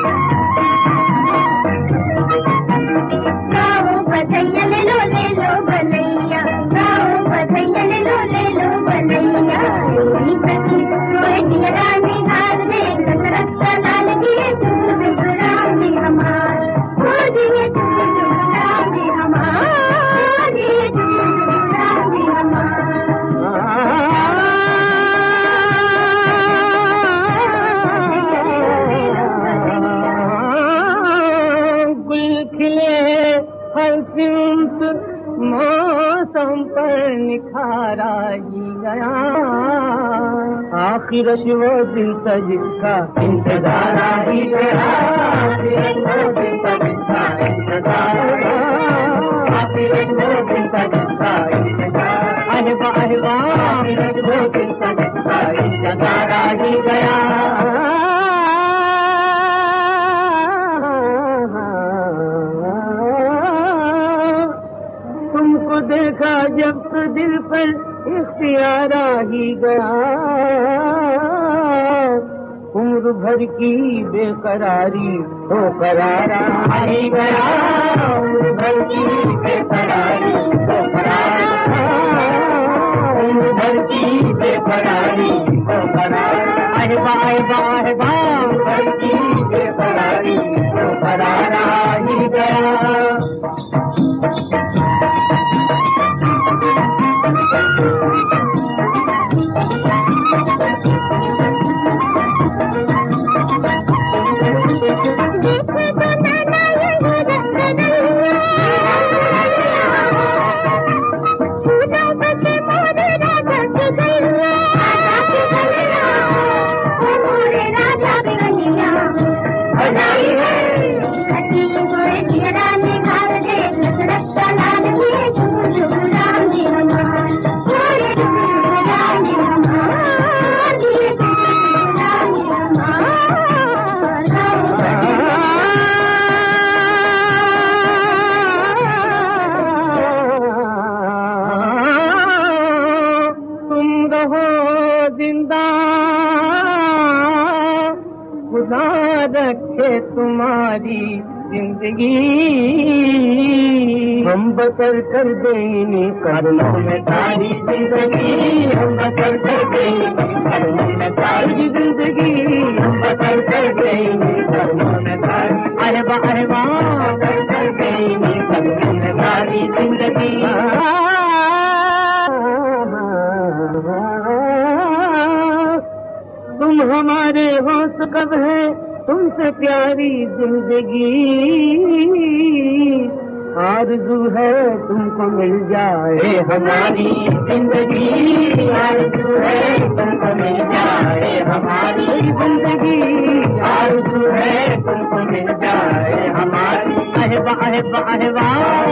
मौसम पर निखारा ही गया, आखिर वो दिन था जिसका इंतजार ही गया, आखिर वो दिन था जिसका इंतजार, आखिर वो दिन था जिसका इंतजार, अरे वाह आखिर वो दिन था जिसका इंतजार ही गया। देखा जब तो दिल पर इख्तियार ही गया, उम्र भर की बेकरारी हो करारा ही गया, उम्र भर की बेकरारी हो करारा, उम्र भर की बेकरारी हो करारा, अरे वाह भर की बेकरारी हो करारा ही गया। खुदा रखे तुम्हारी जिंदगी, हम बसर कर देंगे कदमों में सारी जिंदगी, हम बसर कर देंगे कदमों में सारी जिंदगी, हम बसर कर देंगे कदमों में सारी, अरे वाह कर देंगे कदमों में सारी जिंदगी। तुम हमारे होश कब है तुमसे प्यारी जिंदगी, आरज़ू है तुमको मिल जाए हमारी जिंदगी, आरज़ू है तुमको मिल जाए हमारी जिंदगी, आरज़ू है तुमको मिल जाए हमारी, अरे वाह